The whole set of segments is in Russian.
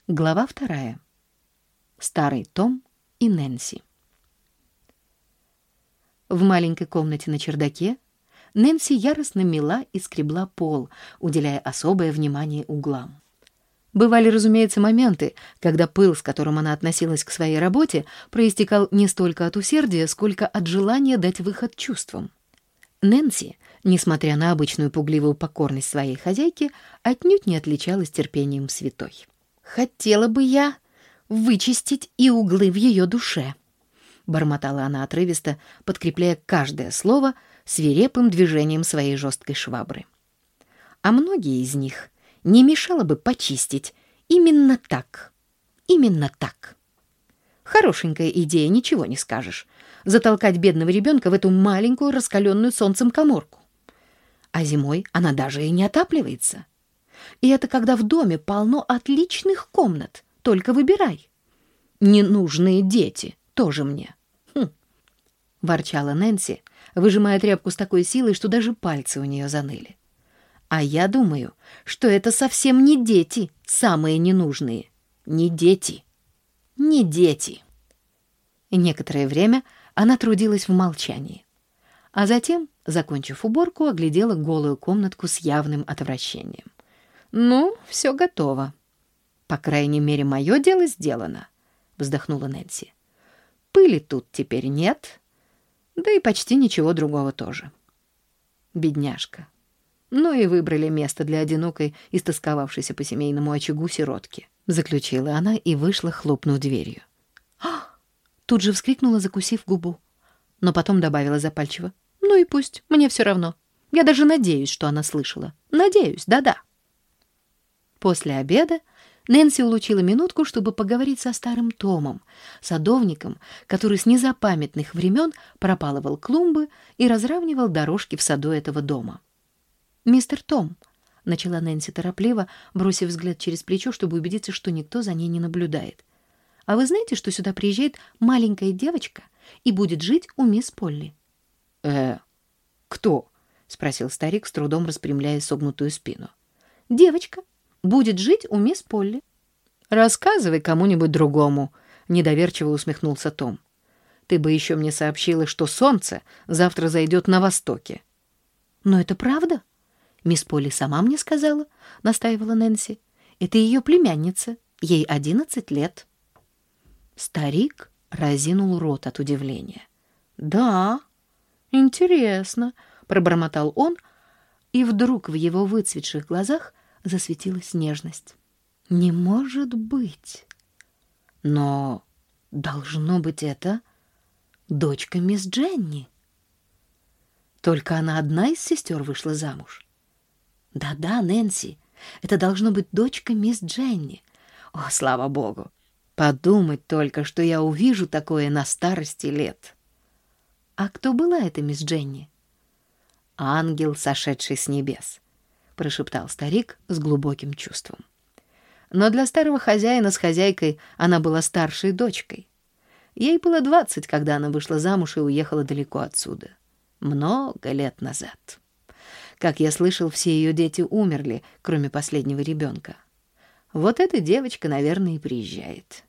Глава 2. Старый Том и Нэнси. В маленькой комнате на чердаке Нэнси яростно мела и скребла пол, уделяя особое внимание углам. Бывали, разумеется, моменты, когда пыл, с которым она относилась к своей работе, проистекал не столько от усердия, сколько от желания дать выход чувствам. Нэнси, несмотря на обычную пугливую покорность своей хозяйки, отнюдь не отличалась терпением святой. «Хотела бы я вычистить и углы в ее душе», — бормотала она отрывисто, подкрепляя каждое слово свирепым движением своей жесткой швабры. «А многие из них не мешало бы почистить именно так, именно так. Хорошенькая идея, ничего не скажешь, затолкать бедного ребенка в эту маленькую раскаленную солнцем каморку. А зимой она даже и не отапливается. И это когда в доме полно отличных комнат, только выбирай. Ненужные дети тоже мне». Ворчала Нэнси, выжимая тряпку с такой силой, что даже пальцы у нее заныли. «А я думаю, что это совсем не дети, самые ненужные. Не дети. Не дети». И некоторое время она трудилась в молчании, а затем, закончив уборку, оглядела голую комнатку с явным отвращением. «Ну, все готово. По крайней мере, мое дело сделано», — вздохнула Нэнси. «Пыли тут теперь нет, да и почти ничего другого тоже. Бедняжка. Ну и выбрали место для одинокой, истосковавшейся по семейному очагу сиротки», — заключила она и вышла, хлопнув дверью. «Ах!» — тут же вскрикнула, закусив губу, но потом добавила запальчиво. «Ну и пусть, мне все равно. Я даже надеюсь, что она слышала. Надеюсь, да-да». После обеда Нэнси улучила минутку, чтобы поговорить со старым Томом, садовником, который с незапамятных времен пропалывал клумбы и разравнивал дорожки в саду этого дома. «Мистер Том», — начала Нэнси торопливо, бросив взгляд через плечо, чтобы убедиться, что никто за ней не наблюдает. «А вы знаете, что сюда приезжает маленькая девочка и будет жить у мисс Полли?» «Кто?» — спросил старик, с трудом распрямляя согнутую спину. «Девочка будет жить у мисс Полли». «Рассказывай кому-нибудь другому», — недоверчиво усмехнулся Том. «Ты бы еще мне сообщила, что солнце завтра зайдет на востоке». «Но это правда? Мисс Полли сама мне сказала», — настаивала Нэнси. «Это ее племянница, ей 11 лет». Старик разинул рот от удивления. «Да, интересно», — пробормотал он, и вдруг в его выцветших глазах засветилась нежность. «Не может быть! Но должно быть это дочка мисс Дженни. Только она одна из сестер вышла замуж. Да-да, Нэнси, это должно быть дочка мисс Дженни. О, слава богу! Подумать только, что я увижу такое на старости лет». «А кто была эта мисс Дженни?» «Ангел, сошедший с небес», — прошептал старик с глубоким чувством. Но для старого хозяина с хозяйкой она была старшей дочкой. Ей было 20, когда она вышла замуж и уехала далеко отсюда. Много лет назад. Как я слышал, все ее дети умерли, кроме последнего ребенка. Вот эта девочка, наверное, и приезжает.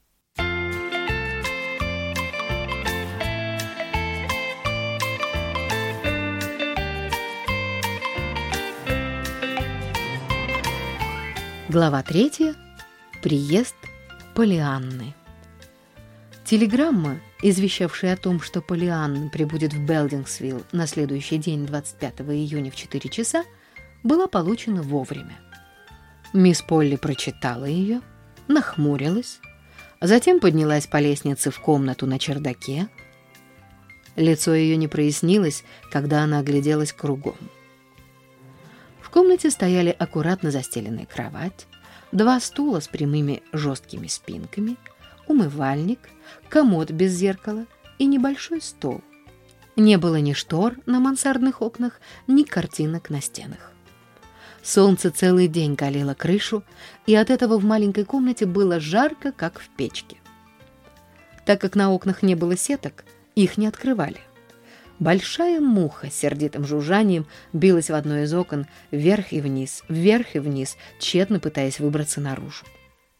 Глава 3. Приезд Поллианны. Телеграмма, извещавшая о том, что Поллианна прибудет в Белдингсвилл на следующий день, 25 июня в 4 часа, была получена вовремя. Мисс Полли прочитала ее, нахмурилась, затем поднялась по лестнице в комнату на чердаке. Лицо ее не прояснилось, когда она огляделась кругом. В комнате стояли аккуратно застеленная кровать, 2 стула с прямыми жесткими спинками, умывальник, комод без зеркала и небольшой стол. Не было ни штор на мансардных окнах, ни картинок на стенах. Солнце целый день калило крышу, и от этого в маленькой комнате было жарко, как в печке. Так как на окнах не было сеток, их не открывали. Большая муха с сердитым жужжанием билась в одно из окон вверх и вниз, тщетно пытаясь выбраться наружу.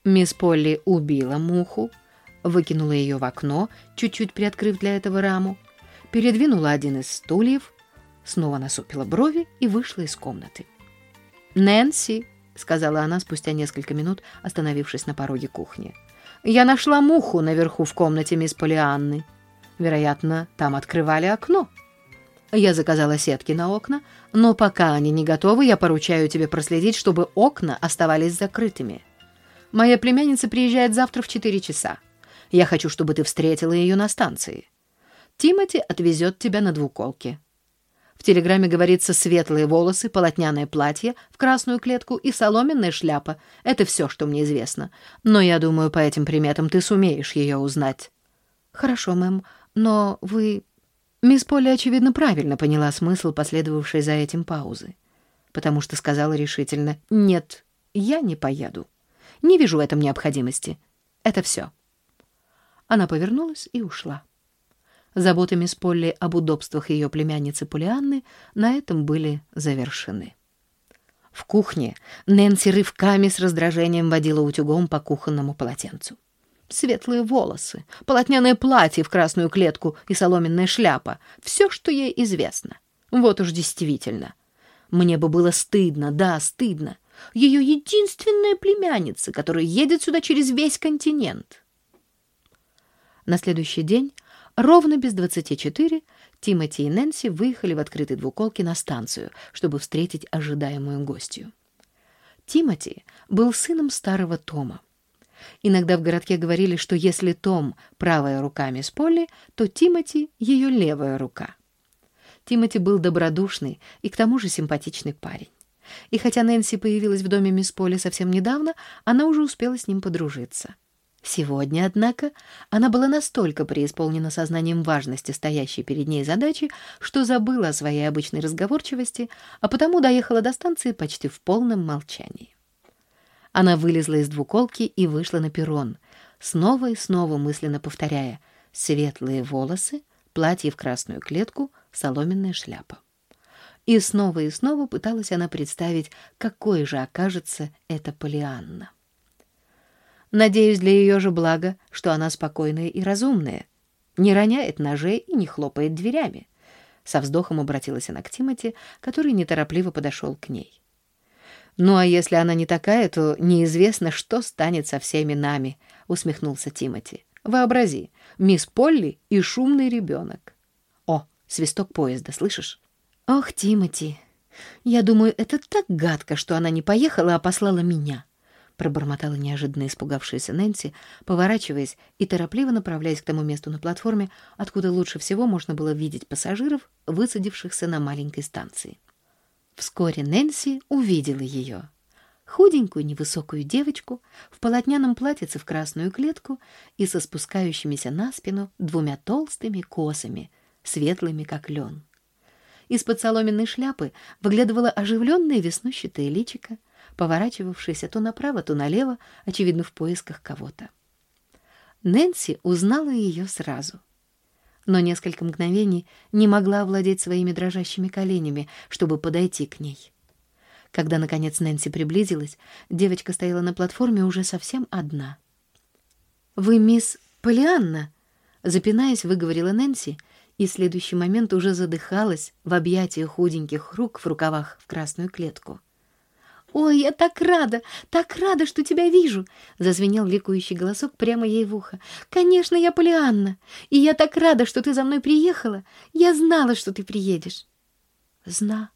Мисс Полли убила муху, выкинула ее в окно, чуть-чуть приоткрыв для этого раму, передвинула один из стульев, снова насупила брови и вышла из комнаты. «Нэнси», — сказала она спустя несколько минут, остановившись на пороге кухни, — «я нашла муху наверху в комнате мисс Полианны. Вероятно, там открывали окно. Я заказала сетки на окна, но пока они не готовы, я поручаю тебе проследить, чтобы окна оставались закрытыми. Моя племянница приезжает завтра в 4 часа. Я хочу, чтобы ты встретила ее на станции. Тимоти отвезет тебя на двуколке. В телеграмме говорится светлые волосы, полотняное платье в красную клетку и соломенная шляпа. Это все, что мне известно. Но я думаю, по этим приметам ты сумеешь ее узнать». «Хорошо, мэм, но вы...» Мисс Полли, очевидно, правильно поняла смысл последовавшей за этим паузы, потому что сказала решительно: «Нет, я не поеду. Не вижу в этом необходимости. Это все». Она повернулась и ушла. Заботы мисс Полли об удобствах ее племянницы Полианны на этом были завершены. В кухне Нэнси рывками с раздражением водила утюгом по кухонному полотенцу. Светлые волосы, полотняное платье в красную клетку и соломенная шляпа — все, что ей известно. Вот уж действительно. Мне бы было стыдно, да, стыдно. Ее единственная племянница, которая едет сюда через весь континент. На следующий день, ровно без 24, Тимоти и Нэнси выехали в открытой двуколке на станцию, чтобы встретить ожидаемую гостью. Тимоти был сыном старого Тома. Иногда в городке говорили, что если Том — правая рука мисс Полли, то Тимоти — ее левая рука. Тимоти был добродушный и к тому же симпатичный парень. И хотя Нэнси появилась в доме мисс Полли совсем недавно, она уже успела с ним подружиться. Сегодня, однако, она была настолько преисполнена сознанием важности стоящей перед ней задачи, что забыла о своей обычной разговорчивости, а потому доехала до станции почти в полном молчании. Она вылезла из двуколки и вышла на перрон, снова и снова мысленно повторяя: светлые волосы, платье в красную клетку, соломенная шляпа. И снова пыталась она представить, какой же окажется эта Полианна. Надеюсь, для ее же блага, что она спокойная и разумная, не роняет ножей и не хлопает дверями. Со вздохом обратилась она к Тимоти, который неторопливо подошел к ней. «Ну, а если она не такая, то неизвестно, что станет со всеми нами», — усмехнулся Тимоти. «Вообрази, мисс Полли и шумный ребенок». «О, свисток поезда, слышишь?» «Ох, Тимоти, я думаю, это так гадко, что она не поехала, а послала меня», — пробормотала неожиданно испугавшаяся Нэнси, поворачиваясь и торопливо направляясь к тому месту на платформе, откуда лучше всего можно было видеть пассажиров, высадившихся на маленькой станции. Вскоре Нэнси увидела ее. Худенькую невысокую девочку в полотняном платьице в красную клетку и со спускающимися на спину 2 толстыми косами, светлыми как лен. Из-под соломенной шляпы выглядывало оживленное веснущатое личико, поворачивавшееся то направо, то налево, очевидно, в поисках кого-то. Нэнси узнала ее сразу, но несколько мгновений не могла овладеть своими дрожащими коленями, чтобы подойти к ней. Когда, наконец, Нэнси приблизилась, девочка стояла на платформе уже совсем одна. «Вы мисс Полианна?» — запинаясь, выговорила Нэнси, и в следующий момент уже задыхалась в объятиях худеньких рук в рукавах в красную клетку. «Ой, я так рада, что тебя вижу!» — зазвенел ликующий голосок прямо ей в ухо. «Конечно, я Полианна, и я так рада, что ты за мной приехала. Я знала, что ты приедешь». «Знала?»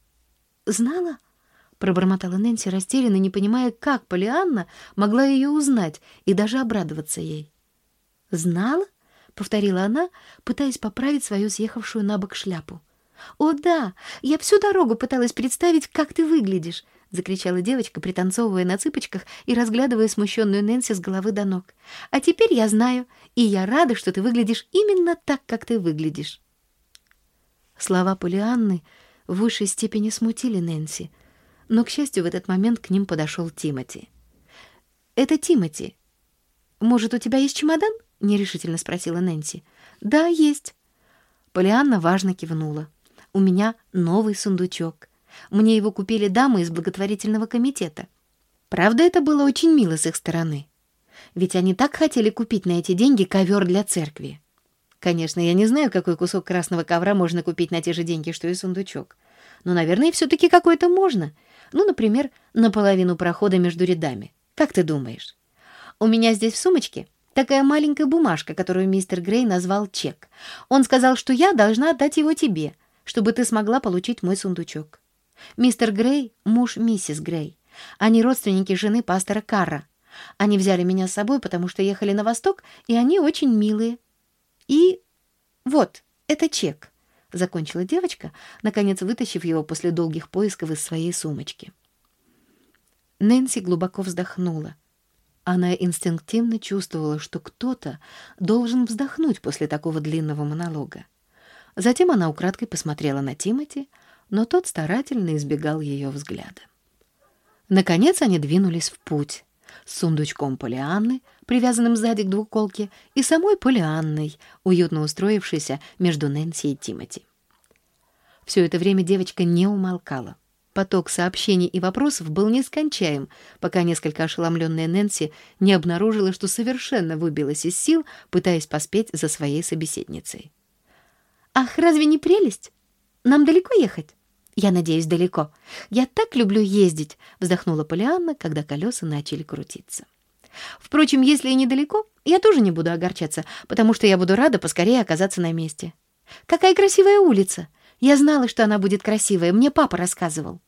— пробормотала Нэнси растерянно, не понимая, как Полианна могла ее узнать и даже обрадоваться ей. «Знала?» — повторила она, пытаясь поправить свою съехавшую на бок шляпу. «О, да, я всю дорогу пыталась представить, как ты выглядишь», — закричала девочка, пританцовывая на цыпочках и разглядывая смущенную Нэнси с головы до ног. «А теперь я знаю, и я рада, что ты выглядишь именно так, как ты выглядишь». Слова Полианны в высшей степени смутили Нэнси, но, к счастью, в этот момент к ним подошел Тимоти. «Это Тимоти. Может, у тебя есть чемодан?» — нерешительно спросила Нэнси. «Да, есть». Полианна важно кивнула. «У меня новый сундучок. Мне его купили дамы из благотворительного комитета». Правда, это было очень мило с их стороны. Ведь они так хотели купить на эти деньги ковер для церкви. Конечно, я не знаю, какой кусок красного ковра можно купить на те же деньги, что и сундучок. Но, наверное, все-таки какой-то можно. Ну, например, наполовину прохода между рядами. Как ты думаешь? У меня здесь в сумочке такая маленькая бумажка, которую мистер Грей назвал чек. Он сказал, что я должна отдать его тебе, чтобы ты смогла получить мой сундучок. Мистер Грей — муж миссис Грей. Они родственники жены пастора Карра. Они взяли меня с собой, потому что ехали на восток, и они очень милые. И вот, это чек, — закончила девочка, наконец вытащив его после долгих поисков из своей сумочки. Нэнси глубоко вздохнула. Она инстинктивно чувствовала, что кто-то должен вздохнуть после такого длинного монолога. Затем она украдкой посмотрела на Тимоти, но тот старательно избегал ее взгляда. Наконец они двинулись в путь с сундучком Полианны, привязанным сзади к двуколке, и самой Полианной, уютно устроившейся между Нэнси и Тимоти. Все это время девочка не умолкала. Поток сообщений и вопросов был нескончаем, пока несколько ошеломленная Нэнси не обнаружила, что совершенно выбилась из сил, пытаясь поспеть за своей собеседницей. «Ах, разве не прелесть? Нам далеко ехать?» «Я надеюсь, далеко. Я так люблю ездить», — вздохнула Полианна, когда колеса начали крутиться. «Впрочем, если и недалеко, я тоже не буду огорчаться, потому что я буду рада поскорее оказаться на месте. Какая красивая улица! Я знала, что она будет красивая, мне папа рассказывал».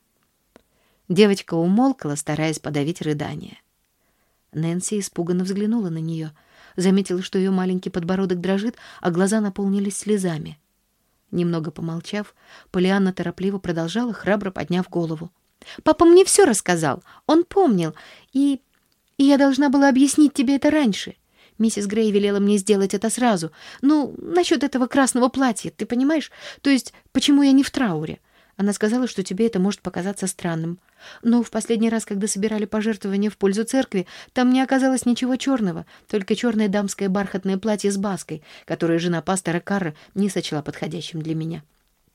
Девочка умолкла, стараясь подавить рыдание. Нэнси испуганно взглянула на нее, заметила, что ее маленький подбородок дрожит, а глаза наполнились слезами. Немного помолчав, Полианна торопливо продолжала, храбро подняв голову. «Папа мне все рассказал, он помнил, и я должна была объяснить тебе это раньше. Миссис Грей велела мне сделать это сразу. Ну, насчет этого красного платья, ты понимаешь? То есть, почему я не в трауре? Она сказала, что тебе это может показаться странным. Но в последний раз, когда собирали пожертвования в пользу церкви, там не оказалось ничего черного, только черное дамское бархатное платье с баской, которое жена пастора Карра не сочла подходящим для меня.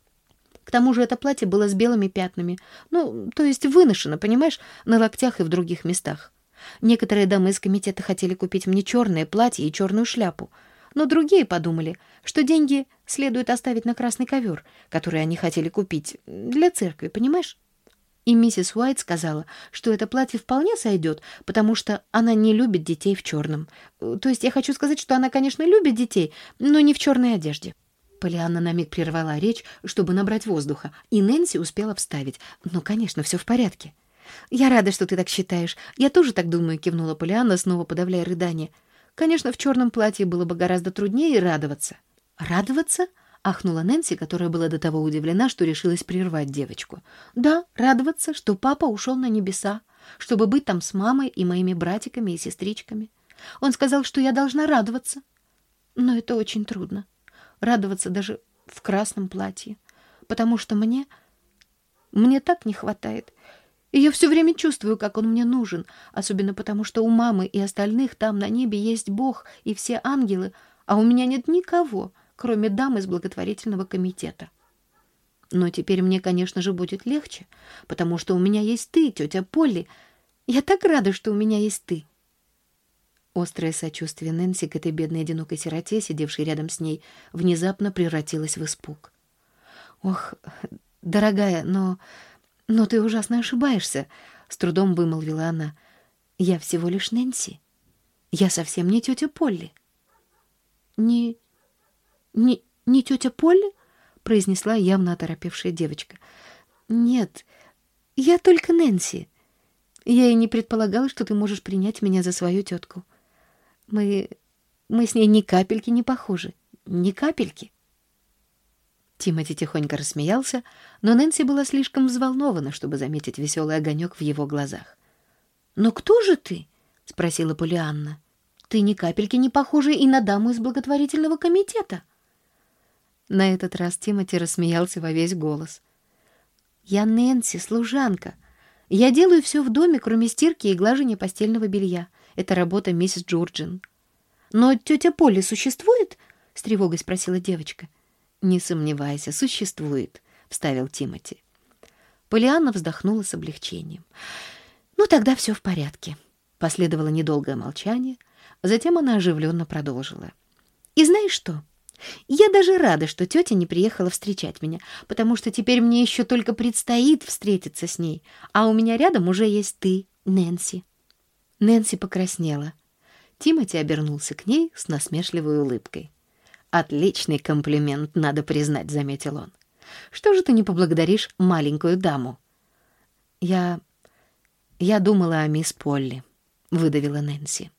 К тому же это платье было с белыми пятнами, ну, то есть выношено, понимаешь, на локтях и в других местах. Некоторые дамы из комитета хотели купить мне черное платье и черную шляпу, но другие подумали, что деньги следует оставить на красный ковер, который они хотели купить для церкви, понимаешь? И миссис Уайт сказала, что это платье вполне сойдет, потому что она не любит детей в черном. То есть я хочу сказать, что она, конечно, любит детей, но не в черной одежде. Полианна на миг прервала речь, чтобы набрать воздуха, и Нэнси успела вставить. «Ну, конечно, все в порядке». «Я рада, что ты так считаешь. Я тоже так думаю», — кивнула Полианна, снова подавляя рыдание. «Конечно, в черном платье было бы гораздо труднее радоваться». «Радоваться?» — ахнула Нэнси, которая была до того удивлена, что решилась прервать девочку. «Да, радоваться, что папа ушел на небеса, чтобы быть там с мамой и моими братиками и сестричками. Он сказал, что я должна радоваться. Но это очень трудно. Радоваться даже в красном платье, потому что мне так не хватает. И я все время чувствую, как он мне нужен, особенно потому, что у мамы и остальных там на небе есть Бог и все ангелы, а у меня нет никого, кроме дам из благотворительного комитета. Но теперь мне, конечно же, будет легче, потому что у меня есть ты, тетя Полли. Я так рада, что у меня есть ты». Острое сочувствие Нэнси к этой бедной одинокой сироте, сидевшей рядом с ней, внезапно превратилось в испуг. «Ох, дорогая, но ты ужасно ошибаешься», — с трудом вымолвила она. «Я всего лишь Нэнси. Я совсем не тетя Полли». «Не тетя Полли?» — произнесла явно оторопевшая девочка. «Нет, я только Нэнси. Я и не предполагала, что ты можешь принять меня за свою тетку. Мы с ней ни капельки не похожи. Ни капельки». Тимоти тихонько рассмеялся, но Нэнси была слишком взволнована, чтобы заметить веселый огонек в его глазах. «Но кто же ты?» — спросила Полианна. «Ты ни капельки не похожа и на даму из благотворительного комитета». На этот раз Тимоти рассмеялся во весь голос. «Я Нэнси, служанка. Я делаю все в доме, кроме стирки и глажения постельного белья. Это работа миссис Джорджин». «Но тетя Полли существует?» — с тревогой спросила девочка. «Не сомневайся, существует», — вставил Тимоти. Полианна вздохнула с облегчением. Ну, тогда все в порядке. Последовало недолгое молчание, затем она оживленно продолжила. И знаешь что? Я даже рада, что тетя не приехала встречать меня, потому что теперь мне еще только предстоит встретиться с ней, а у меня рядом уже есть ты, Нэнси. Нэнси покраснела. Тимоти обернулся к ней с насмешливой улыбкой. «Отличный комплимент, надо признать», — заметил он. «Что же ты не поблагодаришь маленькую даму?» «Я думала о мисс Полли», — выдавила Нэнси.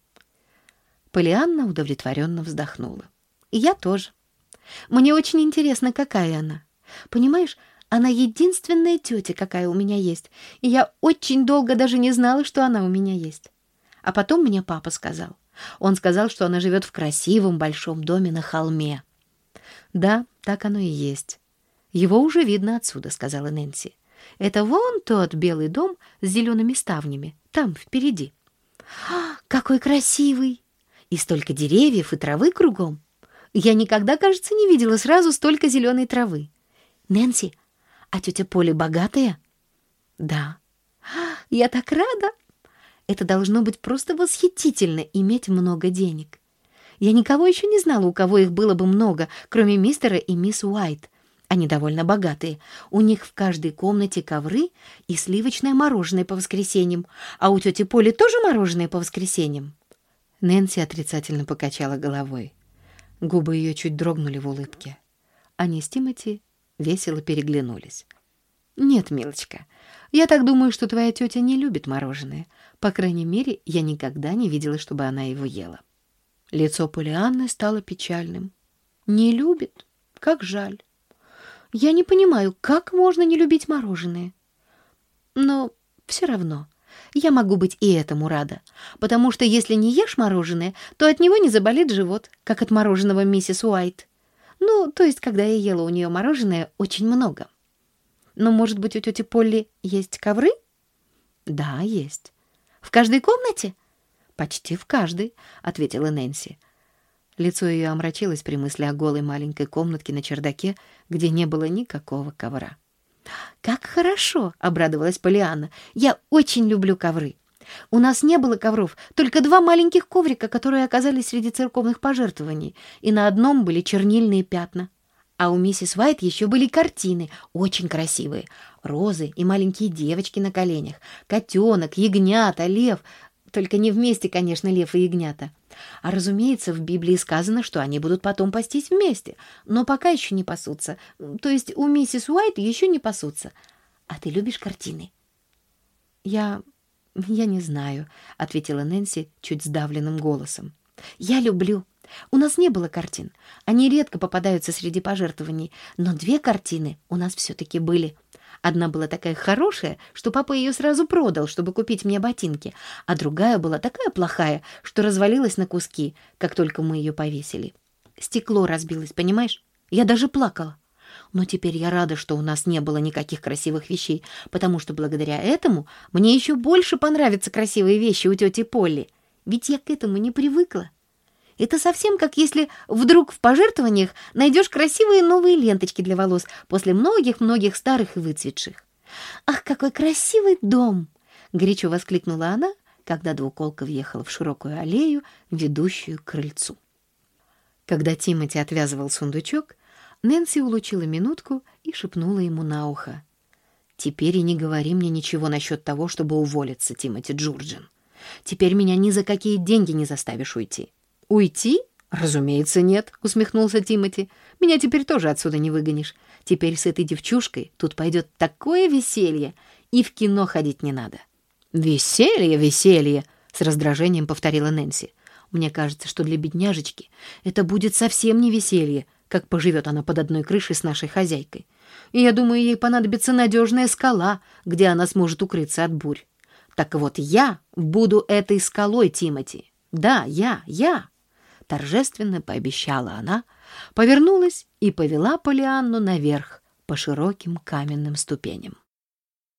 Полианна удовлетворенно вздохнула. «Я тоже. Мне очень интересно, какая она. Понимаешь, она единственная тетя, какая у меня есть, и я очень долго даже не знала, что она у меня есть. А потом мне папа сказал. Он сказал, что она живет в красивом большом доме на холме». «Да, так оно и есть. Его уже видно отсюда», — сказала Нэнси. «Это вон тот белый дом с зелеными ставнями, там, впереди». «Какой красивый! И столько деревьев и травы кругом. Я никогда, кажется, не видела сразу столько зеленой травы. Нэнси, а тетя Поля богатая?» «Да». «Я так рада! Это должно быть просто восхитительно иметь много денег. Я никого еще не знала, у кого их было бы много, кроме мистера и мисс Уайт. Они довольно богатые. У них в каждой комнате ковры и сливочное мороженое по воскресеньям. А у тети Поли тоже мороженое по воскресеньям?» Нэнси отрицательно покачала головой. Губы ее чуть дрогнули в улыбке. Они с Тимоти весело переглянулись. «Нет, милочка, я так думаю, что твоя тетя не любит мороженое. По крайней мере, я никогда не видела, чтобы она его ела». Лицо Полианны стало печальным. «Не любит? Как жаль. Я не понимаю, как можно не любить мороженое. Но все равно я могу быть и этому рада, потому что если не ешь мороженое, то от него не заболит живот, как от мороженого миссис Уайт. Ну, то есть, когда я ела у нее мороженое очень много. Но, может быть, у тети Полли есть ковры?» «Да, есть». «В каждой комнате?» «Почти в каждой», — ответила Нэнси. Лицо ее омрачилось при мысли о голой маленькой комнатке на чердаке, где не было никакого ковра. «Как хорошо!» — обрадовалась Полианна. «Я очень люблю ковры. У нас не было ковров, только 2 маленьких коврика, которые оказались среди церковных пожертвований, и на одном были чернильные пятна. А у миссис Уайт еще были картины, очень красивые. Розы и маленькие девочки на коленях, котенок, ягнята, лев. Только не вместе, конечно, лев и ягнята. А, разумеется, в Библии сказано, что они будут потом пастись вместе, но пока еще не пасутся. То есть у миссис Уайт еще не пасутся. А ты любишь картины?» Я не знаю», — ответила Нэнси чуть сдавленным голосом. «Я люблю. У нас не было картин. Они редко попадаются среди пожертвований, но 2 картины у нас все-таки были. Одна была такая хорошая, что папа ее сразу продал, чтобы купить мне ботинки, а другая была такая плохая, что развалилась на куски, как только мы ее повесили. Стекло разбилось, понимаешь? Я даже плакала. Но теперь я рада, что у нас не было никаких красивых вещей, потому что благодаря этому мне еще больше понравятся красивые вещи у тети Полли. Ведь я к этому не привыкла. Это совсем как если вдруг в пожертвованиях найдешь красивые новые ленточки для волос после многих-многих старых и выцветших. «Ах, какой красивый дом!» — горячо воскликнула она, когда двуколка въехала в широкую аллею, ведущую к крыльцу. Когда Тимоти отвязывал сундучок, Нэнси улучила минутку и шепнула ему на ухо. «Теперь и не говори мне ничего насчет того, чтобы уволиться, Тимоти Джурджин. Теперь меня ни за какие деньги не заставишь уйти». «Уйти? Разумеется, нет», — усмехнулся Тимоти. «Меня теперь тоже отсюда не выгонишь. Теперь с этой девчушкой тут пойдет такое веселье, и в кино ходить не надо». «Веселье, веселье», — с раздражением повторила Нэнси. «Мне кажется, что для бедняжечки это будет совсем не веселье, как поживет она под одной крышей с нашей хозяйкой. И я думаю, ей понадобится надежная скала, где она сможет укрыться от бурь. Так вот, я буду этой скалой, Тимоти. Да, я. Торжественно пообещала она, повернулась и повела Полианну наверх по широким каменным ступеням.